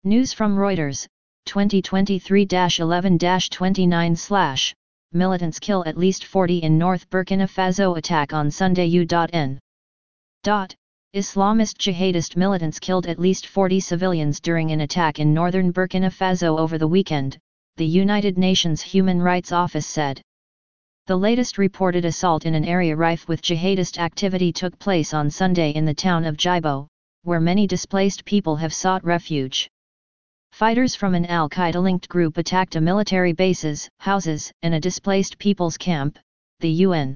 News from Reuters, 2023-11-29/, militants kill at least 40 in North Burkina Faso attack on Sunday U.N. Islamist jihadist militants killed at least 40 civilians during an attack in northern Burkina Faso over the weekend, the United Nations Human Rights Office said. The latest reported assault in an area rife with jihadist activity took place on Sunday in the town of Djibo, where many displaced people have sought refuge. Fighters from an al-Qaeda-linked group attacked a military bases, houses, and a displaced people's camp, the UN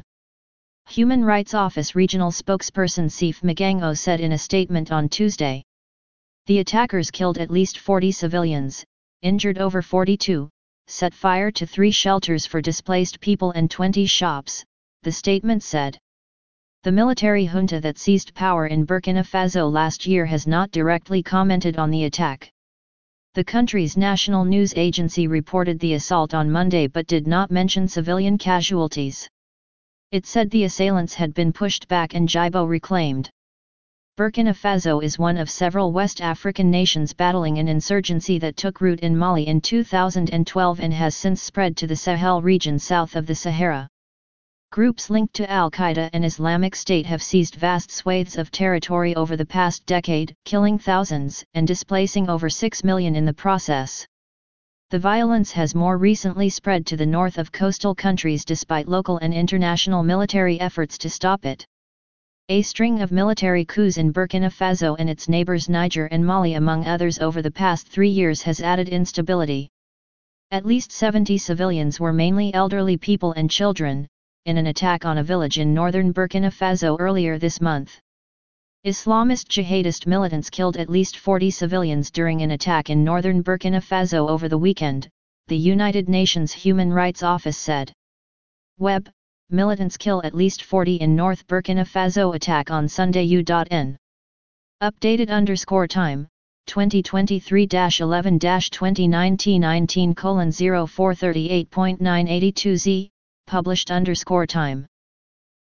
Human Rights Office regional spokesperson Sif Magango said in a statement on Tuesday. The attackers killed at least 40 civilians, injured over 42, set fire to 3 shelters for displaced people and 20 shops, the statement said. The military junta that seized power in Burkina Faso last year has not directly commented on the attack. The country's national news agency reported the assault on Monday but did not mention civilian casualties. It said the assailants had been pushed back and Djibo reclaimed. Burkina Faso is one of several West African nations battling an insurgency that took root in Mali in 2012 and has since spread to the Sahel region south of the Sahara. Groups linked to al-Qaeda and Islamic State have seized vast swathes of territory over the past decade, killing thousands and displacing over 6 million in the process. The violence has more recently spread to the north of coastal countries despite local and international military efforts to stop it. A string of military coups in Burkina Faso and its neighbors Niger and Mali among others over the past 3 years has added instability. At least 70 civilians were mainly elderly people and children, in an attack on a village in northern Burkina Faso earlier this month. Islamist jihadist militants killed at least 40 civilians during an attack in northern Burkina Faso over the weekend, the United Nations Human Rights Office said. Web, militants kill at least 40 in North Burkina Faso attack on Sunday U.N. Updated _time, 2023-11-2019 19:0438.982 Z, published _time.